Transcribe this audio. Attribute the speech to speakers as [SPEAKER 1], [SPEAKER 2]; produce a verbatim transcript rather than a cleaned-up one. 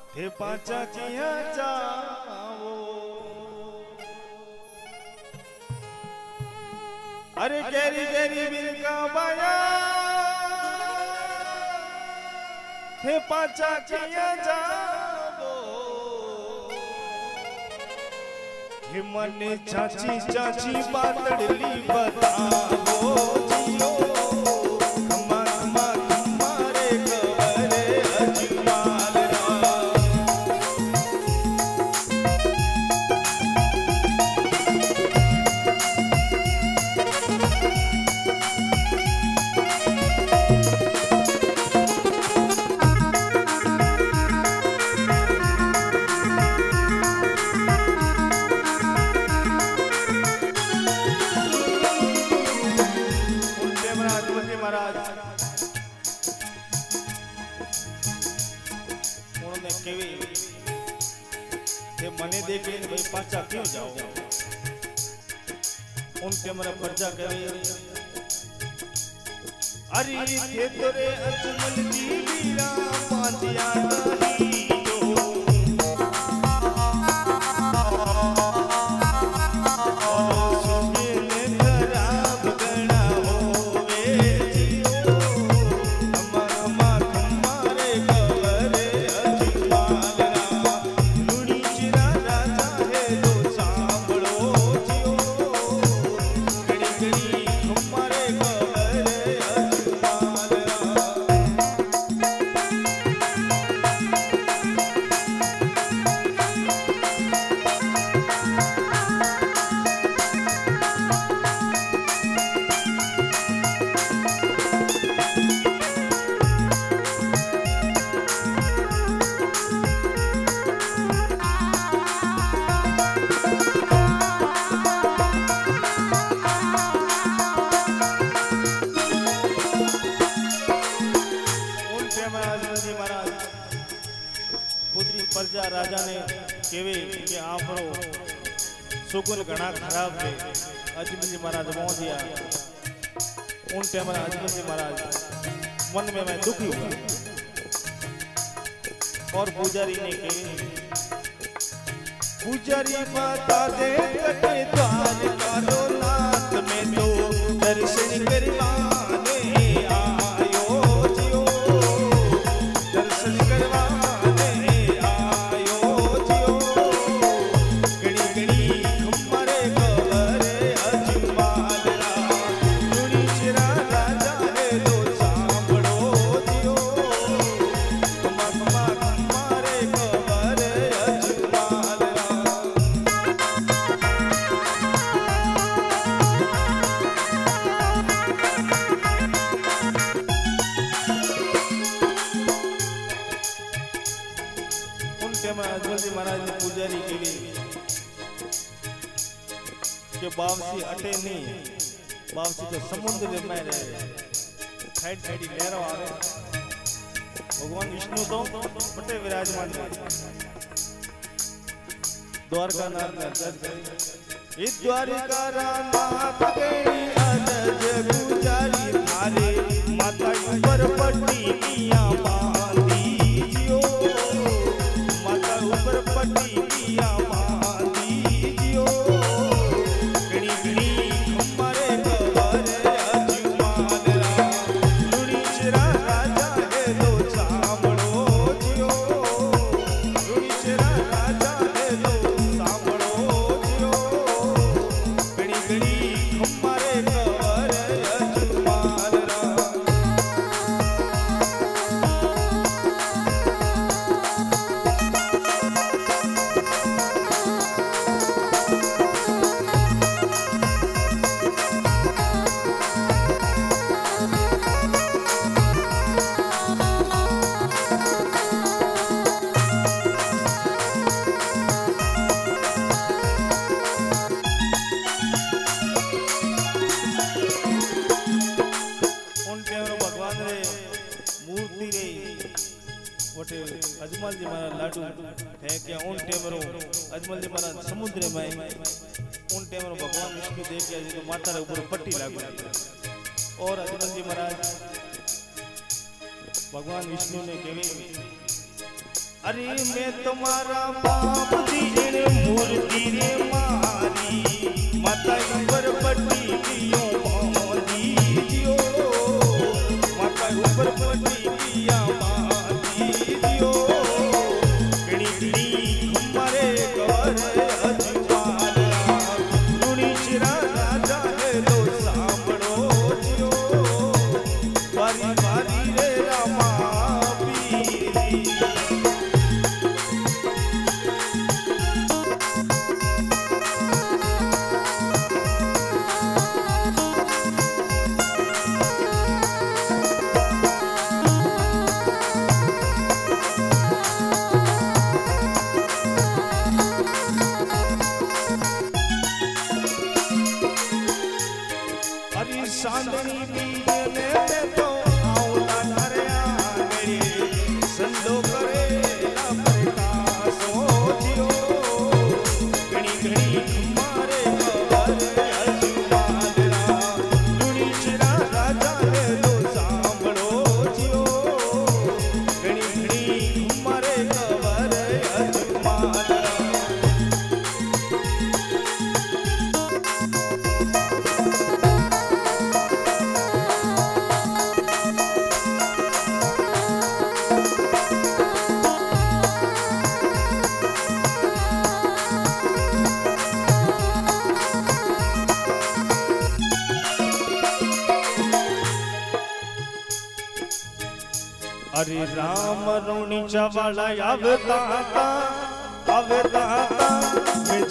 [SPEAKER 1] थे पाचा किया जाओ अरे केरी केरी मिलका बाया थे पाचा किया जाओ हे मने चाची चाची बातड़ली बताओ जियो खम्मा खम्मा खम्मारे कवरे अजमाल महाराज उन्होंने केवी थे मने देखे भाई पाचा क्यों जाओ उनके मेरा प्रजा कहे अरे थे तोरे अजमल जी वीरा पांडिया नहीं प्रजा राजा ने केवे कि आपरो सुगुन घना खराब है अजमल जी महाराज मोह दिया उन टाइम अजमल जी महाराज मन में मैं दुखी हुआ और पुजारी ने कही पुजारी माता दे कटे द्वार करो नाथ में तो दर्शन करवाने आयो जियो दर्शन करवा अजमल जी महाराज ने पुजारी के लिए कि बावसी अटे नहीं बावसी तो समुद्र में रहे साइड साइड लहरों आ रहे भगवान विष्णु तो पटे विराजमान द्वारका नाथ ने अर्ज करी इस द्वारिका नाथ गई अरज पुजारी थारे माता ऊपर पट्टी मिया बांधी जियो ऊपर पट्टी किया मांदी जियो गणी गणी हमारे कवरे अजमाल लुणी चिरा राजा है दो सामड़ो जियो लुणी चिरा राजा है दो सामड़ो जियो गणी गणी हमारे कवरे अजमाल अजमल जी महाराज लाडू है क्या उन टेमरो अजमल जी महाराज समुद्र में उन टेमरो भगवान विष्णु देख के जी तो माता रे ऊपर पट्टी लागू और अजमल जी महाराज भगवान विष्णु ने केवे अरे मैं तुम्हारा बाप दी जने मूर्ति रे मारी माता ऊपर पट्टी दियो बांधी दियो माता ऊपर पट्टी दिया बांधी दियो कणी कणी हमारे कवर अजवाला लुणी चिरा राजा है लो सांभळो दियो बारी बारी रे रामा पीरी चांदनी बीज में मैं तो आऊला करे आंगड़ी संदो करे ना प्रकाश जियो घणी घणी हमारे कवर अजमाला लुणी चिरा राजा ने लो सांभळो जियो घणी घणी हमारे कवर अजमाला अरे राम रोणी चवाला अवताता अवताता